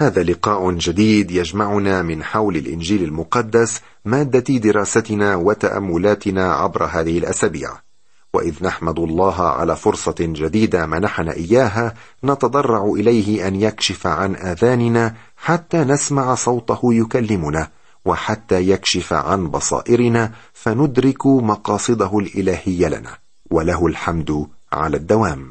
هذا لقاء جديد يجمعنا من حول الإنجيل المقدس، مادة دراستنا وتأملاتنا عبر هذه الأسابيع. وإذ نحمد الله على فرصة جديدة منحنا إياها، نتضرع إليه أن يكشف عن آذاننا حتى نسمع صوته يكلمنا، وحتى يكشف عن بصائرنا فندرك مقاصده الإلهية لنا، وله الحمد على الدوام.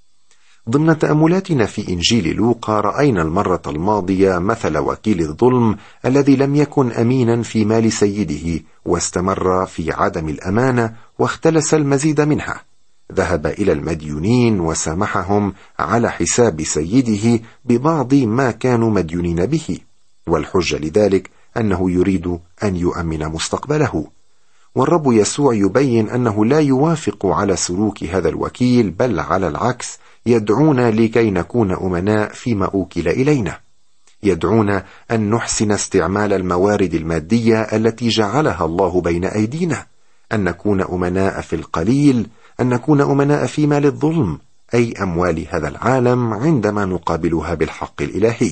ضمن تأملاتنا في إنجيل لوقا رأينا المرة الماضية مثل وكيل الظلم الذي لم يكن أمينا في مال سيده، واستمر في عدم الأمانة واختلس المزيد منها. ذهب إلى المديونين وسامحهم على حساب سيده ببعض ما كانوا مديونين به، والحجة لذلك أنه يريد أن يؤمن مستقبله. والرب يسوع يبين أنه لا يوافق على سلوك هذا الوكيل، بل على العكس يدعونا لكي نكون أمناء فيما أوكل إلينا. يدعونا أن نحسن استعمال الموارد المادية التي جعلها الله بين أيدينا، أن نكون أمناء في القليل، أن نكون أمناء في مال الظلم، أي أموال هذا العالم، عندما نقابلها بالحق الإلهي.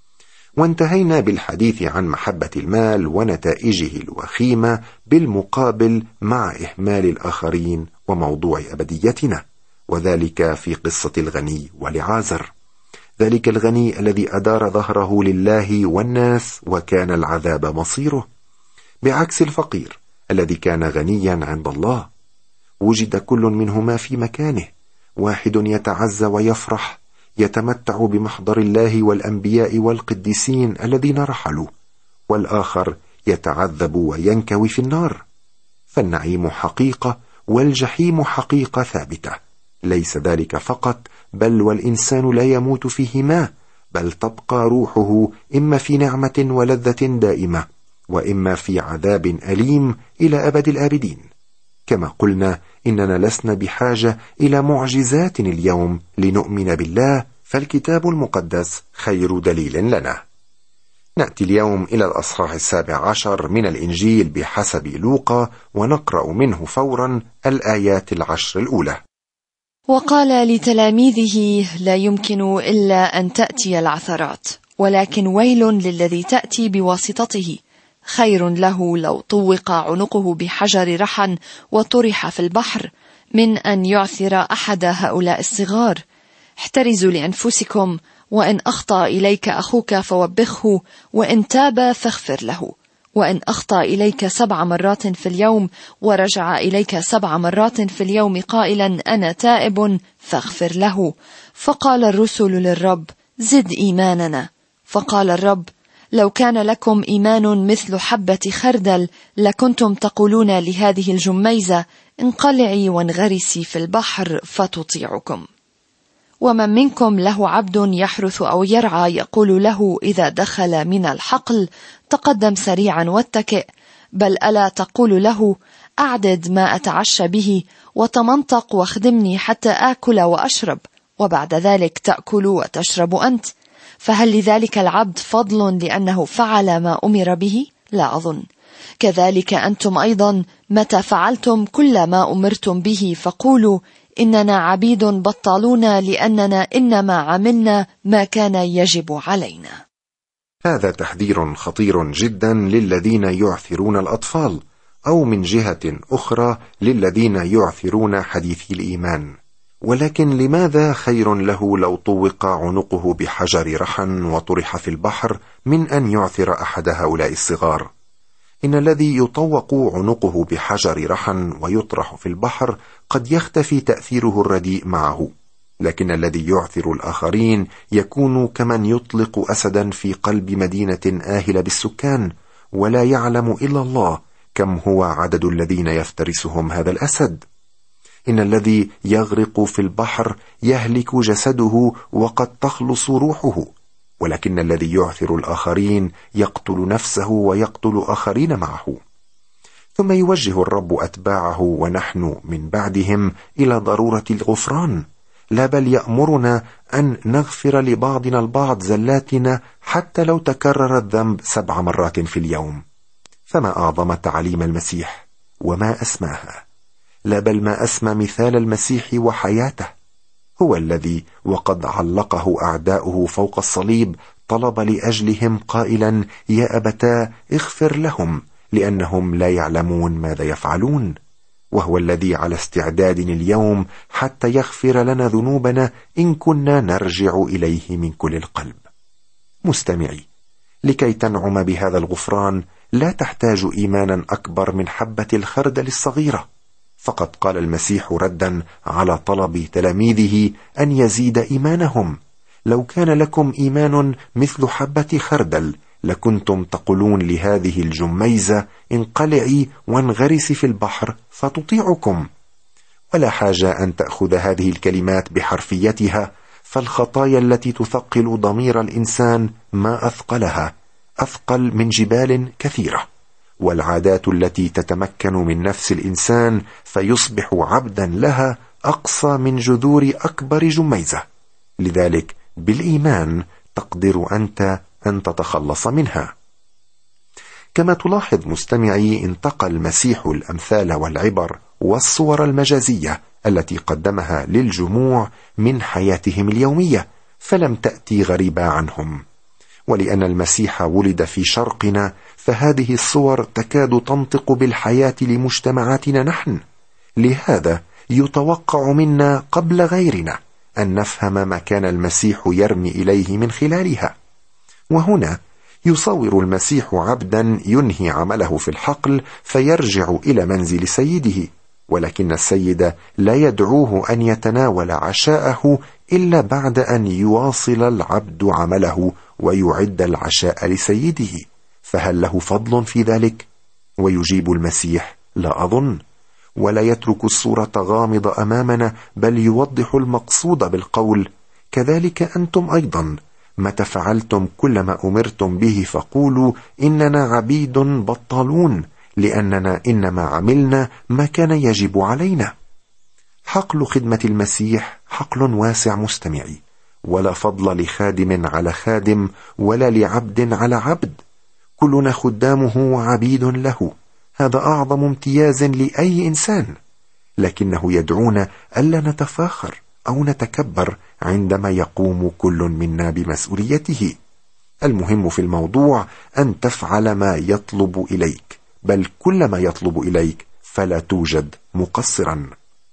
وانتهينا بالحديث عن محبة المال ونتائجه الوخيمة بالمقابل مع إهمال الآخرين وموضوع أبديتنا، وذلك في قصة الغني ولعازر. ذلك الغني الذي أدار ظهره لله والناس وكان العذاب مصيره، بعكس الفقير الذي كان غنيا عند الله. وجد كل منهما في مكانه، واحد يتعزى ويفرح، يتمتع بمحضر الله والأنبياء والقديسين الذين رحلوا، والآخر يتعذب وينكوي في النار. فالنعيم حقيقة والجحيم حقيقة ثابتة. ليس ذلك فقط، بل والإنسان لا يموت فيهما، بل تبقى روحه إما في نعمة ولذة دائمة، وإما في عذاب أليم إلى أبد الآبدين. كما قلنا إننا لسنا بحاجة إلى معجزات اليوم لنؤمن بالله، فالكتاب المقدس خير دليل لنا. نأتي اليوم إلى الأصحاح 17 من الإنجيل بحسب لوقا، ونقرأ منه فورا الآيات 10 الأولى. وقال لتلاميذه: لا يمكن إلا أن تأتي العثرات، ولكن ويل للذي تأتي بواسطته. خير له لو طوق عنقه بحجر رحى وطرح في البحر من أن يعثر أحد هؤلاء الصغار. احترزوا لأنفسكم، وإن أخطأ إليك أخوك فوبخه، وإن تاب فاغفر له. وإن أخطأ إليك 7 مرات في اليوم ورجع إليك 7 مرات في اليوم قائلا أنا تائب فاغفر له. فقال الرسل للرب: زد إيماننا. فقال الرب: لو كان لكم إيمان مثل حبة خردل لكنتم تقولون لهذه الجميزة: انقلعي وانغرسي في البحر فتطيعكم. ومن منكم له عبد يحرث أو يرعى يقول له إذا دخل من الحقل: تقدم سريعا واتكئ، بل ألا تقول له: أعدد ما أتعشى به وتمنطق واخدمني حتى آكل وأشرب، وبعد ذلك تأكل وتشرب أنت؟ فهل لذلك العبد فضل لأنه فعل ما أمر به؟ لا أظن. كذلك أنتم أيضا متى فعلتم كل ما أمرتم به فقولوا: إننا عبيد بطالون، لأننا إنما عملنا ما كان يجب علينا. هذا تحذير خطير جدا للذين يعثرون الأطفال، أو من جهة أخرى للذين يعثرون حديثي الإيمان. ولكن لماذا خير له لو طوق عنقه بحجر رحى وطرح في البحر من أن يعثر أحد هؤلاء الصغار؟ إن الذي يطوق عنقه بحجر رحى ويطرح في البحر قد يختفي تأثيره الرديء معه، لكن الذي يعثر الآخرين يكون كمن يطلق أسدا في قلب مدينة آهلة بالسكان، ولا يعلم إلا الله كم هو عدد الذين يفترسهم هذا الأسد. إن الذي يغرق في البحر يهلك جسده وقد تخلص روحه، ولكن الذي يعثر الآخرين يقتل نفسه ويقتل آخرين معه. ثم يوجه الرب أتباعه ونحن من بعدهم إلى ضرورة الغفران، لا بل يأمرنا أن نغفر لبعضنا البعض زلاتنا حتى لو تكرر الذنب 7 مرات في اليوم. فما أعظم تعليم المسيح وما أسماها، لا بل ما أسمى مثال المسيح وحياته. هو الذي وقد علقه أعداؤه فوق الصليب طلب لأجلهم قائلا: يا أبتاه اغفر لهم لأنهم لا يعلمون ماذا يفعلون. وهو الذي على استعداد اليوم حتى يغفر لنا ذنوبنا إن كنا نرجع إليه من كل القلب. مستمعي، لكي تنعم بهذا الغفران لا تحتاج إيمانا أكبر من حبة الخردل الصغيرة. فقد قال المسيح ردا على طلب تلاميذه أن يزيد إيمانهم: لو كان لكم إيمان مثل حبة خردل لكنتم تقولون لهذه الجميزة: انقلعي وانغرسي في البحر فتطيعكم. ولا حاجة أن تأخذ هذه الكلمات بحرفيتها، فالخطايا التي تثقل ضمير الإنسان ما أثقلها، أثقل من جبال كثيرة. والعادات التي تتمكن من نفس الإنسان فيصبح عبدا لها أقصى من جذور أكبر جميزة. لذلك بالإيمان تقدر أنت أن تتخلص منها. كما تلاحظ مستمعي، انتقل المسيح الأمثال والعبر والصور المجازية التي قدمها للجموع من حياتهم اليومية، فلم تأتي غريبة عنهم. ولأن المسيح ولد في شرقنا فهذه الصور تكاد تنطق بالحياة لمجتمعاتنا نحن. لهذا يتوقع منا قبل غيرنا أن نفهم ما كان المسيح يرمي إليه من خلالها. وهنا يصور المسيح عبدا ينهي عمله في الحقل فيرجع إلى منزل سيده، ولكن السيد لا يدعوه أن يتناول عشاءه إلا بعد أن يواصل العبد عمله ويعد العشاء لسيده. فهل له فضل في ذلك؟ ويجيب المسيح: لا أظن. ولا يترك الصورة غامضة أمامنا، بل يوضح المقصود بالقول: كذلك أنتم أيضا متى فعلتم كل ما أمرتم به فقولوا إننا عبيد بطالون، لأننا إنما عملنا ما كان يجب علينا. حقل خدمة المسيح حقل واسع مستمعي، ولا فضل لخادم على خادم ولا لعبد على عبد، كلنا خدامه وعبيد له. هذا أعظم امتياز لأي إنسان، لكنه يدعونا ألا نتفاخر أو نتكبر عندما يقوم كل منا بمسؤوليته. المهم في الموضوع أن تفعل ما يطلب إليك، بل كل ما يطلب إليك، فلا توجد مقصرا.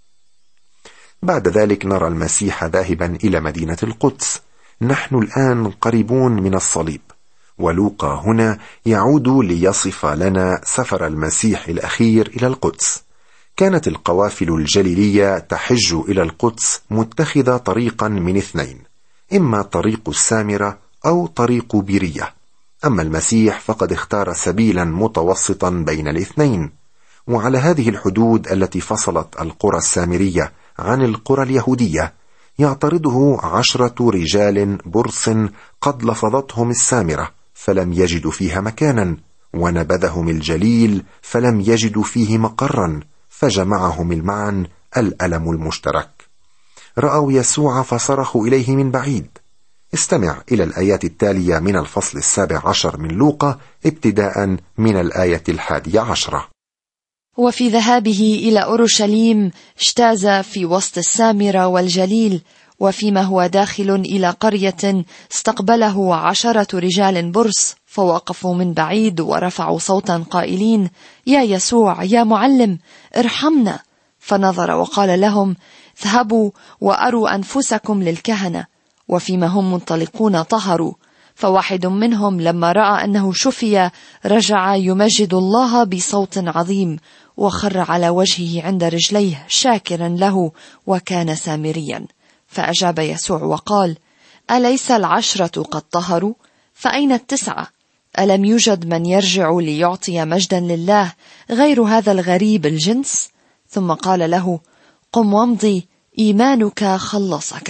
بعد ذلك نرى المسيح ذاهبا إلى مدينة القدس. نحن الآن قريبون من الصليب، ولوقا هنا يعود ليصف لنا سفر المسيح الأخير إلى القدس. كانت القوافل الجليلية تحج إلى القدس متخذة طريقا من اثنين، إما طريق السامرة أو طريق بيرية. أما المسيح فقد اختار سبيلا متوسطا بين الاثنين. وعلى هذه الحدود التي فصلت القرى السامرية عن القرى اليهودية يعترضه 10 رجال برص قد لفظتهم السامرة فلم يجدوا فيها مكانا، ونبذهم الجليل فلم يجدوا فيه مقرا، فجمعهم المعا الألم المشترك. رأوا يسوع فصرخوا إليه من بعيد. استمع إلى الآيات التالية من الفصل 17 من لوقا ابتداء من الآية 11. وفي ذهابه إلى أورشليم اجتاز في وسط السامرة والجليل، وفيما هو داخل إلى قرية استقبله 10 رجال برص، فوقفوا من بعيد ورفعوا صوتا قائلين: يا يسوع يا معلم ارحمنا. فنظر وقال لهم: اذهبوا وأروا أنفسكم للكهنة. وفيما هم منطلقون طهروا. فواحد منهم لما رأى أنه شفي رجع يمجد الله بصوت عظيم، وخر على وجهه عند رجليه شاكرا له، وكان سامريا. فأجاب يسوع وقال: أليس 10 قد طهروا؟ فأين 9؟ ألم يوجد من يرجع ليعطي مجدا لله غير هذا الغريب الجنس؟ ثم قال له: قم وامضي، إيمانك خلصك.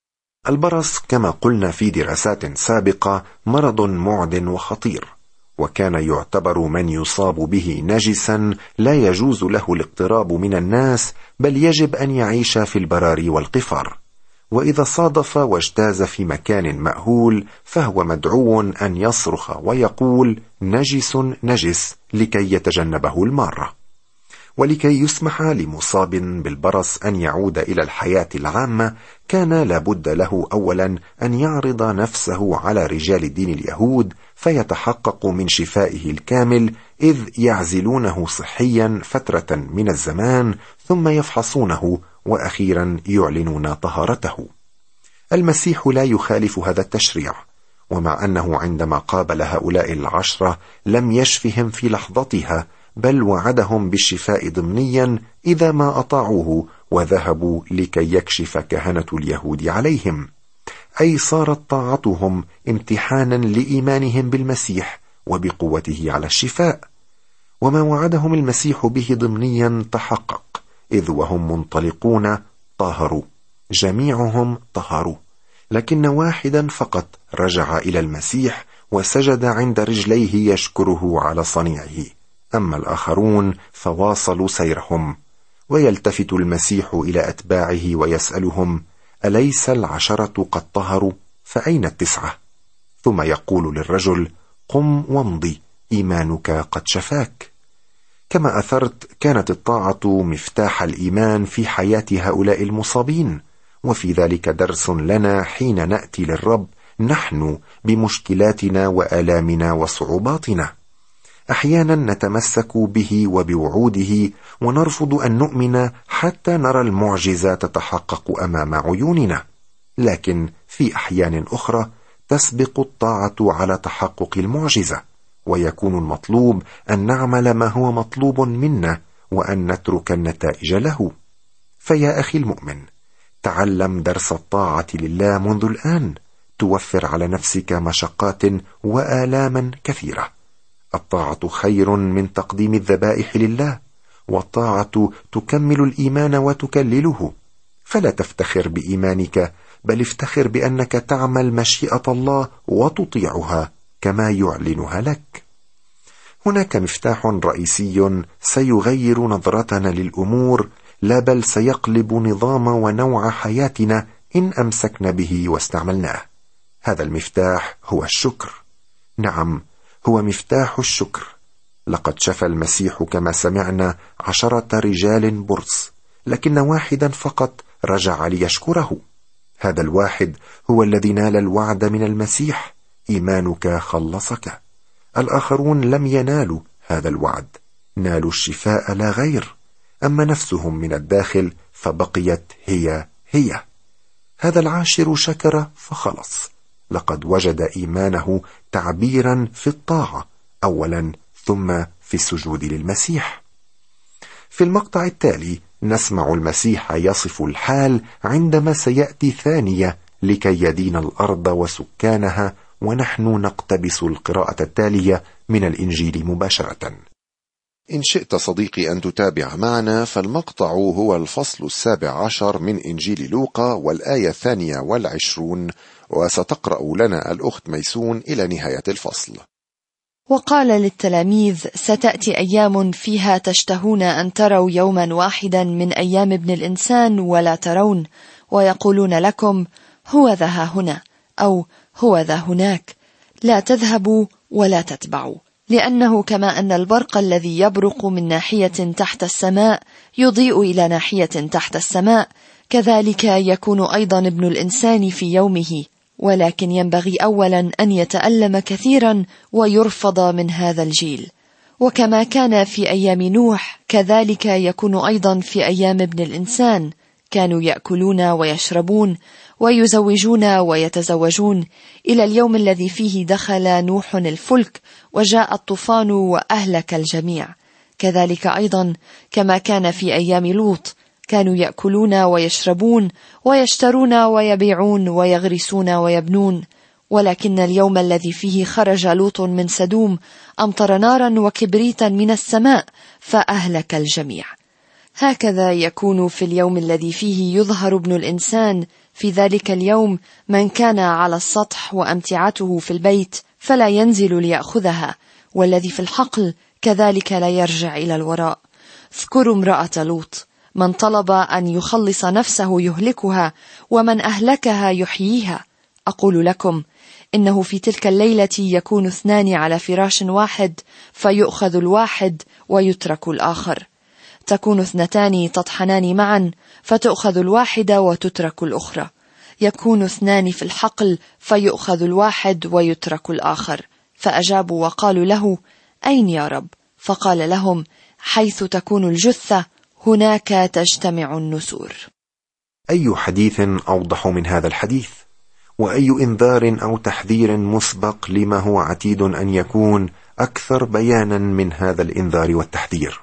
البرص كما قلنا في دراسات سابقة مرض معد وخطير، وكان يعتبر من يصاب به نجسا لا يجوز له الاقتراب من الناس، بل يجب أن يعيش في البراري والقفار. وإذا صادف واجتاز في مكان مأهول فهو مدعو أن يصرخ ويقول: نجس نجس، لكي يتجنبه المارة. ولكي يسمح لمصاب بالبرص أن يعود إلى الحياة العامة كان لابد له أولا أن يعرض نفسه على رجال الدين اليهود فيتحقق من شفائه الكامل، إذ يعزلونه صحيا فترة من الزمان ثم يفحصونه وأخيرا يعلنون طهارته. المسيح لا يخالف هذا التشريع، ومع أنه عندما قابل هؤلاء 10 لم يشفهم في لحظتها، بل وعدهم بالشفاء ضمنيا إذا ما أطاعوه وذهبوا لكي يكشف كهنة اليهود عليهم، أي صارت طاعتهم امتحانا لإيمانهم بالمسيح وبقوته على الشفاء. وما وعدهم المسيح به ضمنيا تحقق، إذ وهم منطلقون طهروا، جميعهم طهروا، لكن واحدا فقط رجع إلى المسيح وسجد عند رجليه يشكره على صنيعه، أما الآخرون فواصلوا سيرهم. ويلتفت المسيح إلى أتباعه ويسألهم: أليس 10 قد طهروا؟ فأين 9؟ ثم يقول للرجل: قم وامضي، إيمانك قد شفاك. كما أثرت، كانت الطاعة مفتاح الإيمان في حياة هؤلاء المصابين، وفي ذلك درس لنا حين نأتي للرب نحن بمشكلاتنا وآلامنا وصعوباتنا. أحيانا نتمسك به وبوعوده ونرفض أن نؤمن حتى نرى المعجزة تتحقق أمام عيوننا، لكن في أحيان أخرى تسبق الطاعة على تحقق المعجزة، ويكون المطلوب أن نعمل ما هو مطلوب منا وأن نترك النتائج له. فيا أخي المؤمن، تعلم درس الطاعة لله منذ الآن، توفر على نفسك مشقات وآلاما كثيرة. الطاعة خير من تقديم الذبائح لله، والطاعة تكمل الإيمان وتكلله. فلا تفتخر بإيمانك، بل افتخر بأنك تعمل مشيئة الله وتطيعها كما يعلنها لك. هناك مفتاح رئيسي سيغير نظرتنا للأمور، لا بل سيقلب نظام ونوع حياتنا إن أمسكنا به واستعملناه. هذا المفتاح هو الشكر. نعم، هو مفتاح الشكر. لقد شفى المسيح كما سمعنا 10 رجال برص، لكن واحدا فقط رجع ليشكره. هذا الواحد هو الذي نال الوعد من المسيح: إيمانك خلصك. الآخرون لم ينالوا هذا الوعد، نالوا الشفاء لا غير، أما نفسهم من الداخل فبقيت هي. هذا 10 شكر فخلص، لقد وجد إيمانه تعبيرا في الطاعة أولا، ثم في السجود للمسيح. في المقطع التالي نسمع المسيح يصف الحال عندما سيأتي ثانية لكي يدين الأرض وسكانها، ونحن نقتبس القراءة التالية من الإنجيل مباشرة. إن شئت صديقي أن تتابع معنا، فالمقطع هو الفصل 17 من إنجيل لوقا والآية 22، وستقرأ لنا الأخت ميسون إلى نهاية الفصل. وقال للتلاميذ: ستأتي أيام فيها تشتهون أن تروا يوما واحدا من أيام ابن الإنسان ولا ترون، ويقولون لكم: هو ذا هنا، أو هو ذا هناك، لا تذهبوا ولا تتبعوا. لأنه كما أن البرق الذي يبرق من ناحية تحت السماء يضيء إلى ناحية تحت السماء، كذلك يكون أيضا ابن الإنسان في يومه. ولكن ينبغي أولا أن يتألم كثيرا ويرفض من هذا الجيل. وكما كان في أيام نوح، كذلك يكون أيضا في أيام ابن الإنسان. كانوا يأكلون ويشربون ويزوجون ويتزوجون، إلى اليوم الذي فيه دخل نوح الفلك وجاء الطوفان وأهلك الجميع. كذلك أيضا كما كان في أيام لوط، كانوا يأكلون ويشربون ويشترون ويبيعون ويغرسون ويبنون. ولكن اليوم الذي فيه خرج لوط من سدوم أمطر نارا وكبريتا من السماء فأهلك الجميع. هكذا يكون في اليوم الذي فيه يظهر ابن الإنسان. في ذلك اليوم من كان على السطح وأمتعته في البيت فلا ينزل ليأخذها، والذي في الحقل كذلك لا يرجع إلى الوراء. اذكروا امرأة لوط، من طلب أن يخلص نفسه يهلكها، ومن أهلكها يحييها. أقول لكم إنه في تلك الليلة يكون 2 على فراش واحد، فيؤخذ الواحد ويترك الآخر. تكون 2 تطحنان معا فتؤخذ الواحدة وتترك الأخرى، يكون 2 في الحقل فيؤخذ الواحد ويترك الآخر. فأجابوا وقالوا له: أين يا رب؟ فقال لهم: حيث تكون الجثة هناك تجتمع النسور. أي حديث أوضح من هذا الحديث؟ وأي إنذار أو تحذير مسبق لما هو عتيد أن يكون أكثر بيانا من هذا الإنذار والتحذير؟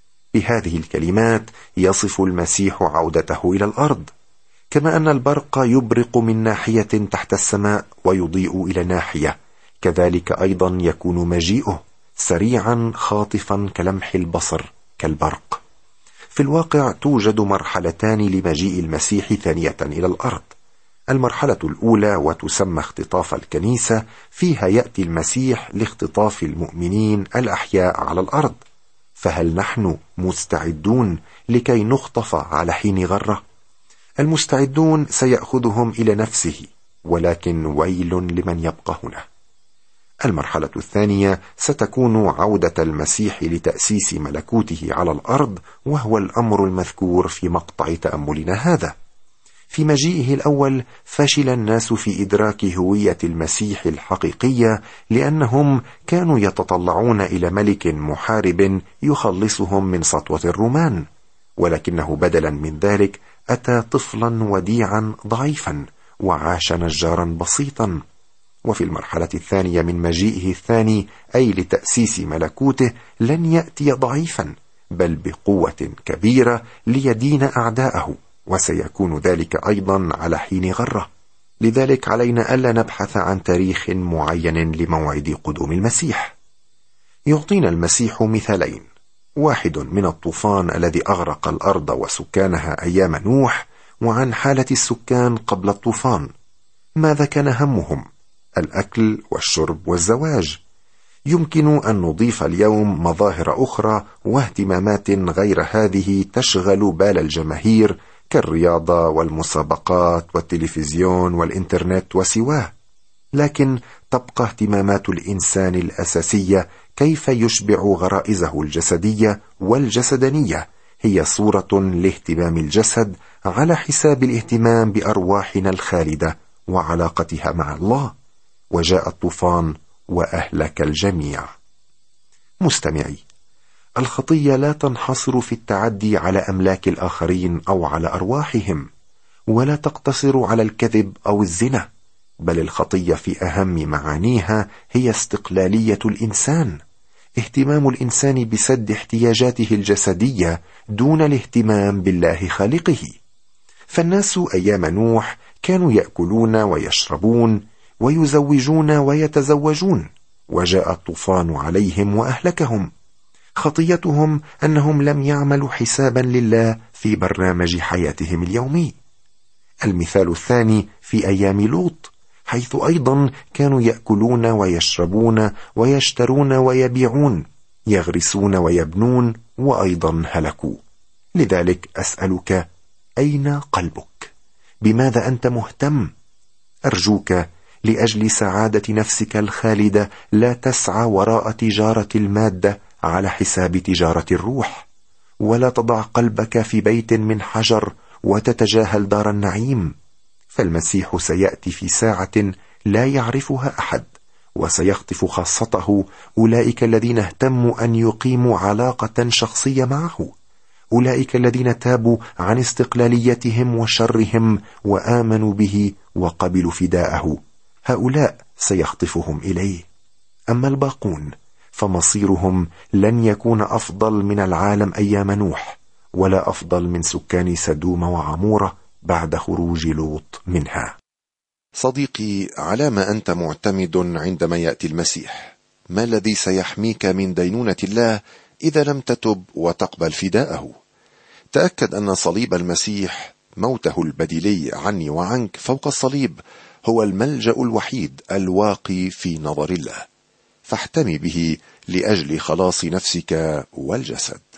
بهذه الكلمات يصف المسيح عودته إلى الأرض، كما أن البرق يبرق من ناحية تحت السماء ويضيء إلى ناحية، كذلك أيضا يكون مجيئه سريعا خاطفا كلمح البصر كالبرق. في الواقع توجد مرحلتان لمجيء المسيح ثانية إلى الأرض. المرحلة الأولى وتسمى اختطاف الكنيسة، فيها يأتي المسيح لاختطاف المؤمنين الأحياء على الأرض. فهل نحن مستعدون لكي نخطف على حين غرة؟ المستعدون سيأخذهم إلى نفسه، ولكن ويل لمن يبقى هنا. المرحلة الثانية ستكون عودة المسيح لتأسيس ملكوته على الأرض، وهو الأمر المذكور في مقطع تأملنا هذا. في مجيئه الأول فشل الناس في إدراك هوية المسيح الحقيقية، لأنهم كانوا يتطلعون إلى ملك محارب يخلصهم من سطوة الرومان، ولكنه بدلا من ذلك أتى طفلا وديعا ضعيفا وعاش نجارا بسيطا. وفي المرحلة الثانية من مجيئه الثاني، أي لتأسيس ملكوته، لن يأتي ضعيفا بل بقوة كبيرة ليدين أعداءه، وسيكون ذلك أيضا على حين غرة. لذلك علينا ألا نبحث عن تاريخ معين لموعد قدوم المسيح. يعطينا المسيح مثالين: واحد من الطوفان الذي أغرق الأرض وسكانها أيام نوح، وعن حالة السكان قبل الطوفان. ماذا كان همهم؟ الأكل والشرب والزواج. يمكن أن نضيف اليوم مظاهر أخرى واهتمامات غير هذه تشغل بال الجماهير، كالرياضة والمسابقات والتلفزيون والإنترنت وسواه، لكن تبقى اهتمامات الإنسان الأساسية كيف يشبع غرائزه الجسدية والجسدانية، هي صورة لاهتمام الجسد على حساب الاهتمام بأرواحنا الخالدة وعلاقتها مع الله. وجاء الطوفان وأهلك الجميع. مستمعي، الخطية لا تنحصر في التعدي على أملاك الآخرين أو على أرواحهم، ولا تقتصر على الكذب أو الزنا، بل الخطية في أهم معانيها هي استقلالية الإنسان، اهتمام الإنسان بسد احتياجاته الجسدية دون الاهتمام بالله خالقه. فالناس أيام نوح كانوا يأكلون ويشربون ويزوجون ويتزوجون، وجاء الطوفان عليهم وأهلكهم. خطيتهم أنهم لم يعملوا حسابا لله في برنامج حياتهم اليومي. المثال الثاني في أيام لوط، حيث أيضا كانوا يأكلون ويشربون ويشترون ويبيعون، يغرسون ويبنون، وأيضا هلكوا. لذلك أسألك: أين قلبك؟ بماذا أنت مهتم؟ أرجوك لأجل سعادة نفسك الخالدة لا تسعى وراء تجارة المادة على حساب تجارة الروح، ولا تضع قلبك في بيت من حجر وتتجاهل دار النعيم، فالمسيح سيأتي في ساعة لا يعرفها أحد، وسيخطف خاصته أولئك الذين اهتموا أن يقيموا علاقة شخصية معه، أولئك الذين تابوا عن استقلاليتهم وشرهم وآمنوا به وقبلوا فداءه، هؤلاء سيخطفهم إليه. أما الباقون فمصيرهم لن يكون أفضل من العالم أيام نوح، ولا أفضل من سكان سدوم وعمورة بعد خروج لوط منها. صديقي، على ما أنت معتمد عندما يأتي المسيح؟ ما الذي سيحميك من دينونة الله إذا لم تتب وتقبل فداءه؟ تأكد أن صليب المسيح، موته البديلي عني وعنك فوق الصليب، هو الملجأ الوحيد الواقي في نظر الله، فاحتمي به لأجل خلاص نفسك والجسد.